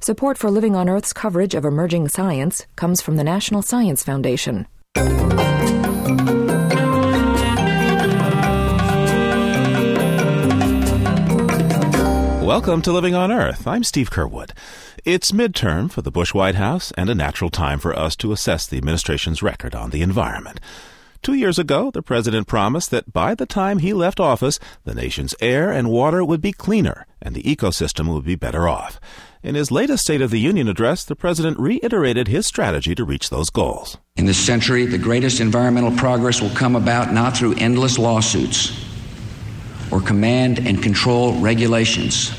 Support for Living on Earth's coverage of emerging science comes from the National Science Foundation. Welcome to Living on Earth. I'm Steve Curwood. It's midterm for the Bush White House and a natural time for us to assess the administration's record on the environment. 2 years ago, the president promised that by the time he left office, the nation's air and water would be cleaner and the ecosystem would be better off. In his latest State of the Union address, the president reiterated his strategy to reach those goals. In this century, the greatest environmental progress will come about not through endless lawsuits or command and control regulations,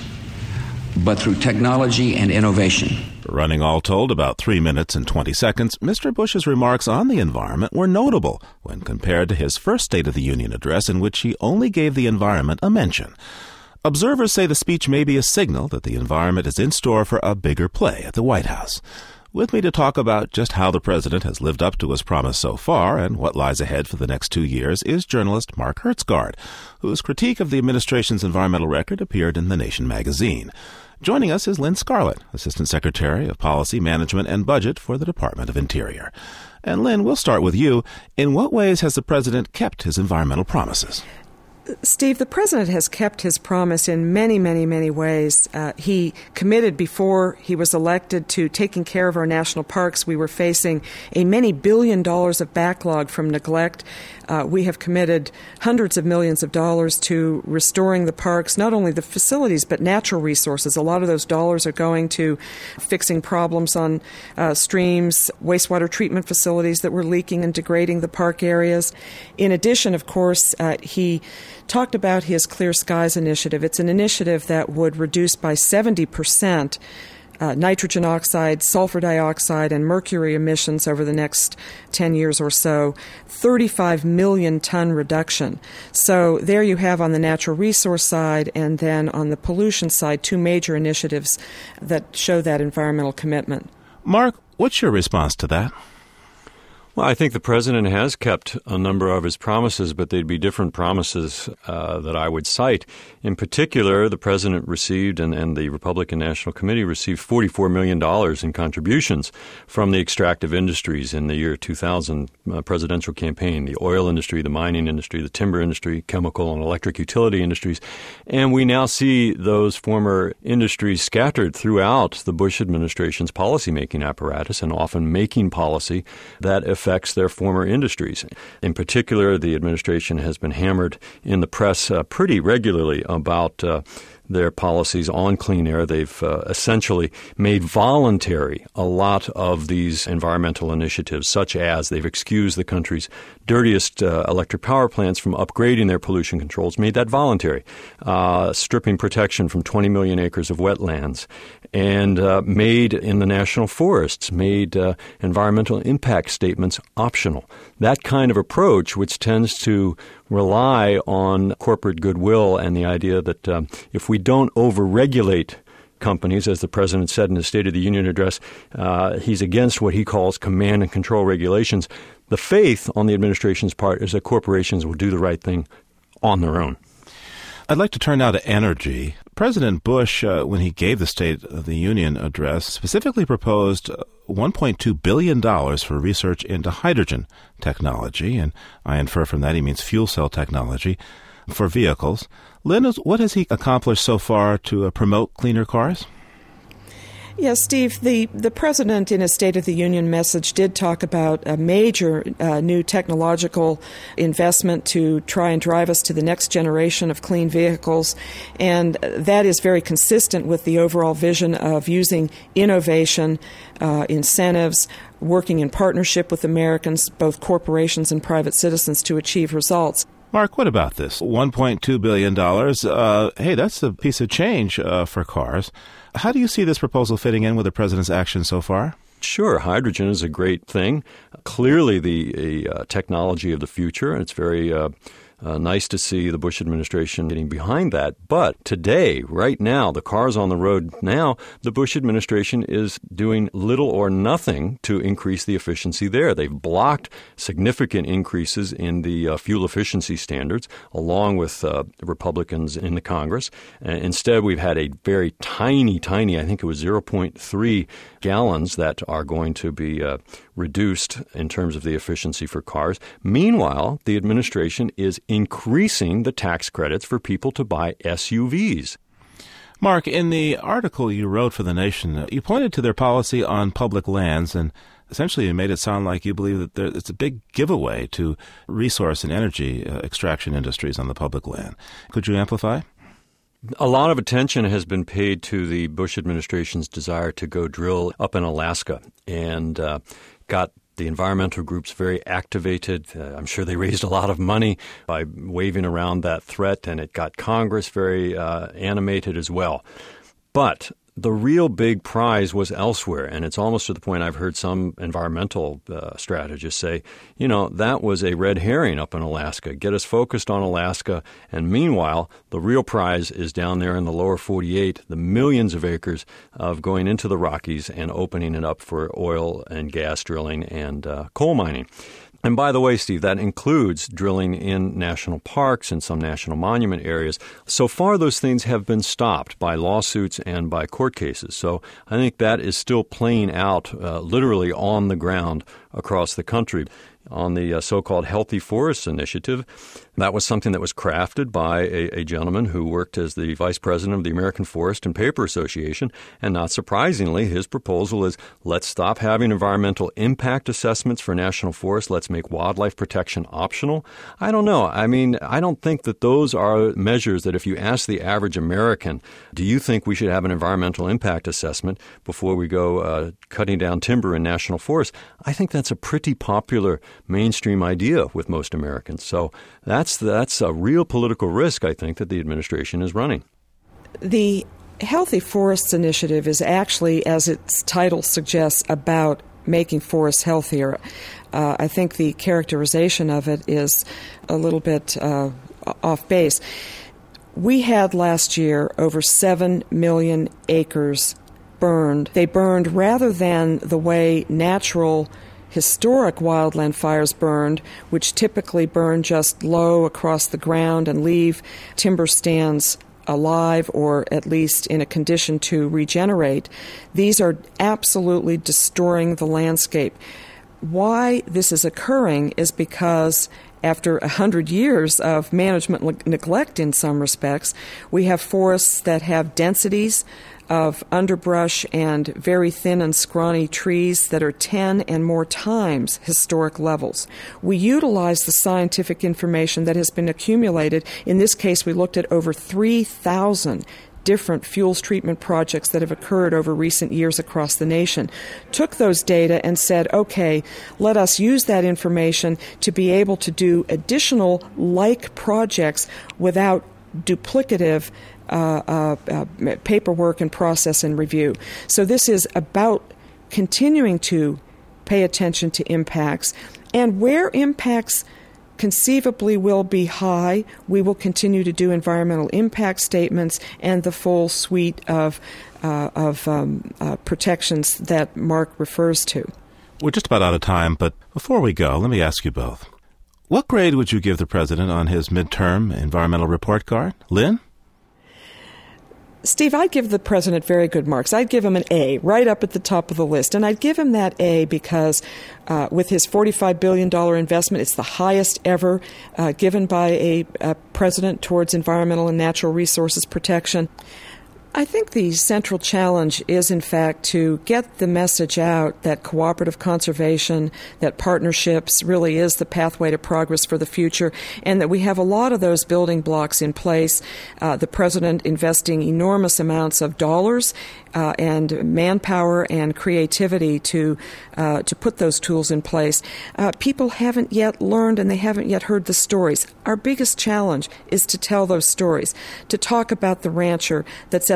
but through technology and innovation. Running all told about 3 minutes and 20 seconds, Mr. Bush's remarks on the environment were notable when compared to his first State of the Union address, in which he only gave the environment a mention. Observers say the speech may be a signal that the environment is in store for a bigger play at the White House. With me to talk about just how the president has lived up to his promise so far and what lies ahead for the next 2 years is journalist Mark Hertsgaard, whose critique of the administration's environmental record appeared in The Nation magazine. Joining us is Lynn Scarlett, Assistant Secretary of Policy, Management, and Budget for the Department of Interior. And Lynn, we'll start with you. In what ways has the president kept his environmental promises? Steve, the president has kept his promise in many, many, many ways. He committed before he was elected to taking care of our national parks. We were facing a many $billion of backlog from neglect. We have committed hundreds of millions of dollars to restoring the parks, not only the facilities, but natural resources. A lot of those dollars are going to fixing problems on streams, wastewater treatment facilities that were leaking and degrading the park areas. In addition, of course, he talked about his Clear Skies initiative. It's an initiative that would reduce by 70% nitrogen oxide, sulfur dioxide, and mercury emissions over the next 10 years or so, 35 million ton reduction. So there you have on the natural resource side, and then on the pollution side, two major initiatives that show that environmental commitment. Mark, what's your response to that? Well, I think the president has kept a number of his promises, but they'd be different promises that I would cite. In particular, the president received and the Republican National Committee received $44 million in contributions from the extractive industries in the year 2000 presidential campaign, the oil industry, the mining industry, the timber industry, chemical and electric utility industries. And we now see those former industries scattered throughout the Bush administration's policymaking apparatus and often making policy that affects their former industries. In particular, the administration has been hammered in the press pretty regularly about their policies on clean air. They've essentially made voluntary a lot of these environmental initiatives, such as they've excused the country's dirtiest electric power plants from upgrading their pollution controls, made that voluntary, stripping protection from 20 million acres of wetlands, and made in the national forests, made environmental impact statements optional. That kind of approach, which tends to rely on corporate goodwill and the idea that if we don't over-regulate companies, as the president said in his State of the Union address, he's against what he calls command and control regulations. The faith on the administration's part is that corporations will do the right thing on their own. I'd like to turn now to energy. President Bush, when he gave the State of the Union address, specifically proposed $1.2 billion for research into hydrogen technology, and I infer from that he means fuel cell technology for vehicles. Lynn, what has he accomplished so far to promote cleaner cars? Yes, Steve, the president in his State of the Union message did talk about a major new technological investment to try and drive us to the next generation of clean vehicles, and that is very consistent with the overall vision of using innovation, incentives, working in partnership with Americans, both corporations and private citizens, to achieve results. Mark, what about this? $1.2 billion. Hey, that's a piece of change for cars. How do you see this proposal fitting in with the president's action so far? Sure. Hydrogen is a great thing. Clearly the technology of the future, and it's very Nice to see the Bush administration getting behind that. But today, right now, the cars on the road now, the Bush administration is doing little or nothing to increase the efficiency there. They've blocked significant increases in the fuel efficiency standards, along with Republicans in the Congress. Instead, we've had a very tiny, I think it was 0.3 gallons that are going to be reduced in terms of the efficiency for cars. Meanwhile, the administration is increasing the tax credits for people to buy SUVs. Mark, in the article you wrote for The Nation, you pointed to their policy on public lands, and essentially you made it sound like you believe that it's a big giveaway to resource and energy extraction industries on the public land. Could you amplify? A lot of attention has been paid to the Bush administration's desire to go drill up in Alaska, and got the environmental groups very activated. I'm sure they raised a lot of money by waving around that threat, and it got Congress very animated as well. But the real big prize was elsewhere, and it's almost to the point I've heard some environmental strategists say, that was a red herring up in Alaska. Get us focused on Alaska, and meanwhile, the real prize is down there in the lower 48, the millions of acres of going into the Rockies and opening it up for oil and gas drilling and coal mining. And by the way, Steve, that includes drilling in national parks and some national monument areas. So far, those things have been stopped by lawsuits and by court cases. So I think that is still playing out literally on the ground across the country. On the so-called Healthy Forests Initiative, that was something that was crafted by a gentleman who worked as the vice president of the American Forest and Paper Association. And not surprisingly, his proposal is, let's stop having environmental impact assessments for national forests. Let's make wildlife protection optional. I don't know. I mean, I don't think that those are measures that if you ask the average American, do you think we should have an environmental impact assessment before we go cutting down timber in national forests? I think that's a pretty popular mainstream idea with most Americans. So that's a real political risk, I think, that the administration is running. The Healthy Forests Initiative is actually, as its title suggests, about making forests healthier. I think the characterization of it is a little bit off base. We had last year over 7 million acres burned. They burned rather than the way natural historic wildland fires burned, which typically burn just low across the ground and leave timber stands alive or at least in a condition to regenerate. These are absolutely destroying the landscape. Why this is occurring is because after 100 years of management neglect in some respects, we have forests that have densities of underbrush and very thin and scrawny trees that are 10 and more times historic levels. We utilize the scientific information that has been accumulated. In this case, we looked at over 3,000 different fuels treatment projects that have occurred over recent years across the nation, took those data and said, okay, let us use that information to be able to do additional like projects without duplicative paperwork and process and review. So this is about continuing to pay attention to impacts, and where impacts conceivably will be high, we will continue to do environmental impact statements and the full suite of protections that Mark refers to. We're just about out of time, but before we go, let me ask you both. What grade would you give the president on his midterm environmental report card? Lynn? Steve, I'd give the president very good marks. I'd give him an A, right up at the top of the list. And I'd give him that A because with his $45 billion investment, it's the highest ever given by a president towards environmental and natural resources protection. I think the central challenge is, in fact, to get the message out that cooperative conservation, that partnerships really is the pathway to progress for the future, and that we have a lot of those building blocks in place. The president investing enormous amounts of dollars and manpower and creativity to put those tools in place. People haven't yet learned and they haven't yet heard the stories. Our biggest challenge is to tell those stories, to talk about the rancher that's at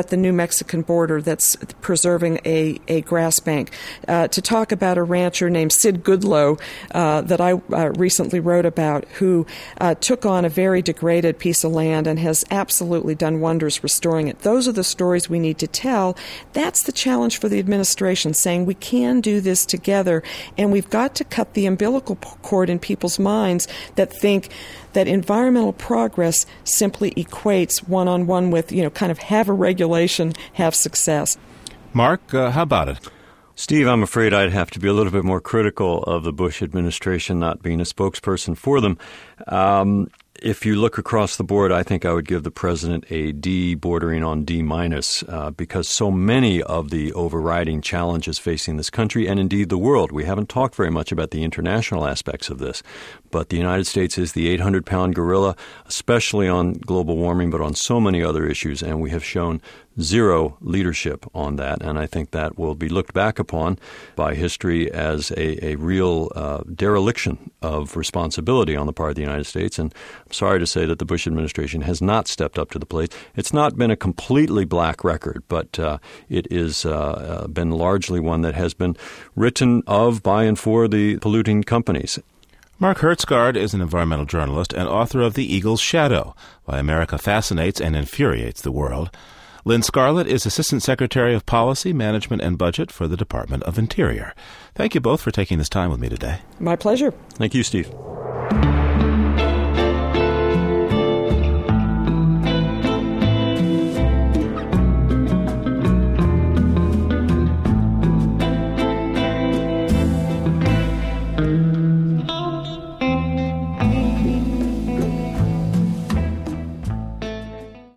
at the New Mexican border that's preserving a grass bank, to talk about a rancher named Sid Goodloe that I recently wrote about, who took on a very degraded piece of land and has absolutely done wonders restoring it. Those are the stories we need to tell. That's the challenge for the administration, saying we can do this together, and we've got to cut the umbilical cord in people's minds that think that environmental progress simply equates one-on-one with, kind of have a regulation, have success. Mark, how about it? Steve, I'm afraid I'd have to be a little bit more critical of the Bush administration not being a spokesperson for them. If you look across the board, I think I would give the president a D bordering on D minus, because so many of the overriding challenges facing this country and indeed the world, we haven't talked very much about the international aspects of this, but the United States is the 800-pound gorilla, especially on global warming, but on so many other issues, and we have shown zero leadership on that, and I think that will be looked back upon by history as a real dereliction of responsibility on the part of the United States. And I'm sorry to say that the Bush administration has not stepped up to the plate. It's not been a completely black record, but it is been largely one that has been written of, by, and for the polluting companies. Mark Hertsgaard is an environmental journalist and author of The Eagle's Shadow, Why America Fascinates and Infuriates the World. Lynn Scarlett is Assistant Secretary of Policy, Management, and Budget for the Department of Interior. Thank you both for taking this time with me today. My pleasure. Thank you, Steve.